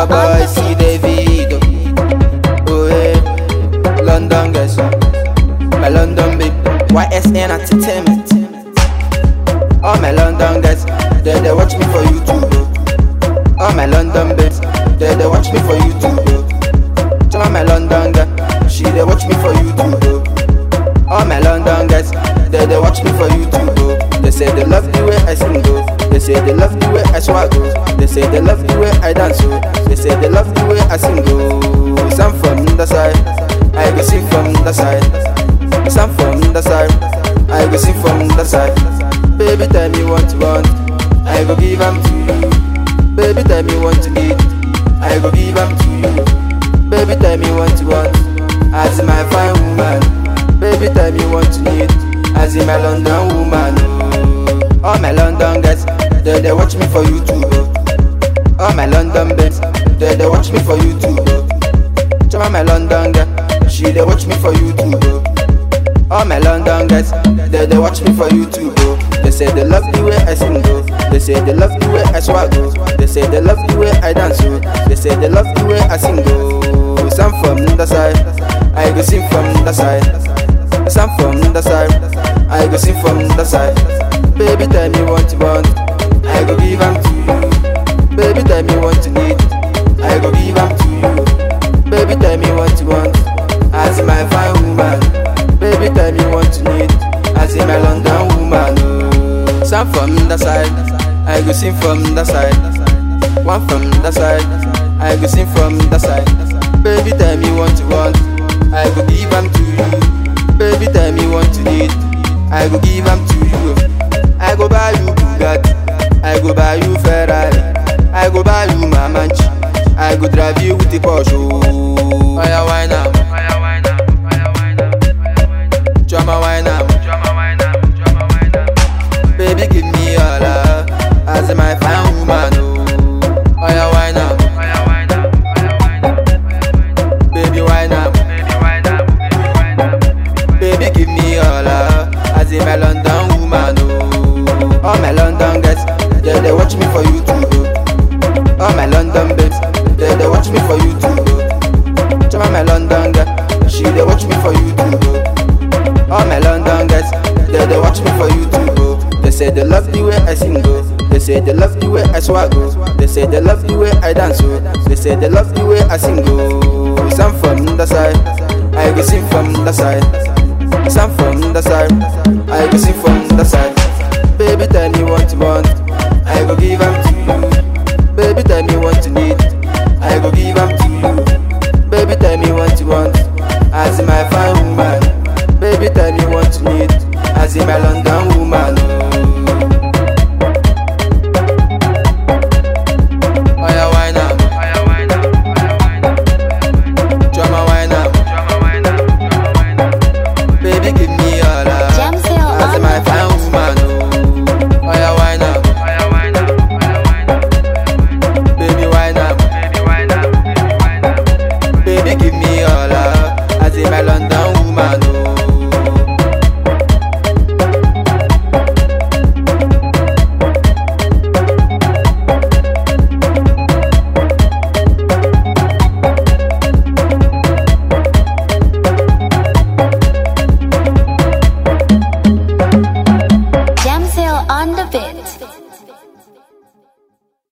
your boy see David. Oh hey, London guys, my London babe, YSN Entertainment. All my London guys, they watch me for YouTube. All my London babes, they watch me for YouTube. Some of my London guys, she they watch me for YouTube. All my London guys, they watch me for YouTube. They say they love the way I sing. They say they love the way I swag. They say they love the way I dance. They say they love the way I sing. Some from the side, I go sing from the side. Some from the side, I go sing from the side. Baby tell me what you want, I go give them to you. Baby tell me what you need, I go give them to you. Baby tell me what you want, as my fine woman. Baby tell me what you need, as my London woman. All my London guys, they watch me for YouTube. All my London babes, they watch me for YouTube. Some of my London guys, she they watch me for YouTube. All my London guys, they watch me for YouTube. They say they love the way I sing. They say they love the way I swag. They say they love the way I dance. They say they love the way I sing. Some from the side, I go sing from the side. Some from the side, I go sing from the side. Baby tell me what you want, I go give them to you. Baby tell me what you need, I go give them to you. Baby tell me what you want, as my fine woman. Baby tell me what you need, as my London woman. Some from the side, I go sing from the side. One from the side, I go sing from the side. Baby tell me what you want, I go give them to you. Baby tell me what you need, I go give them to you. I go buy you Bugatti, I go buy you Ferrari, I go buy you Mamanchi, I go drive you with the Porsche. Oh yeah, why now? Drama wine up, baby give me all love, as my fine woman. Oh yeah, wine up, baby wine up, baby give me all love, as my London woman. All my London guys, they watch me for YouTube. All my London babes, they watch me for YouTube. Some of my London guys, she they watch me for YouTube. All my London guys, they watch me for YouTube. They say they love the way I sing. They say they love the way I swag. They say they love the way I dance. They say they love the way I sing. Some from the side, I go sing from the side. Some from the side, I go sing from the side. Baby tell me what you want, I go give them to you. Baby tell me what you need, I go give them to you. Baby tell me what you want, as my fine woman. Baby tell me what you need, as my London woman. Oh yeah, wine up, drama wine up, baby give me all love, as my fine woman. Oh yeah, wine up, baby wine up, baby give me all love, as my London woman. Jamsil on the beat.